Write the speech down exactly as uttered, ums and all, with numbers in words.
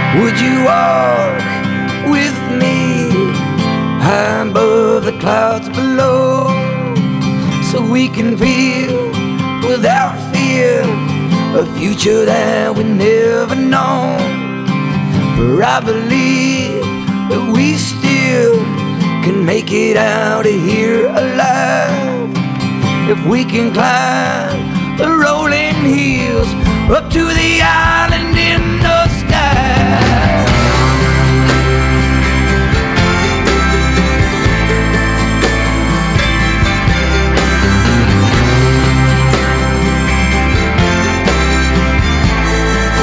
Would you walk with me high above the clouds below, so we can feel without fear a future that we never known? For I believe that we still can make it out of here alive, if we can climb the rolling hills up to the eye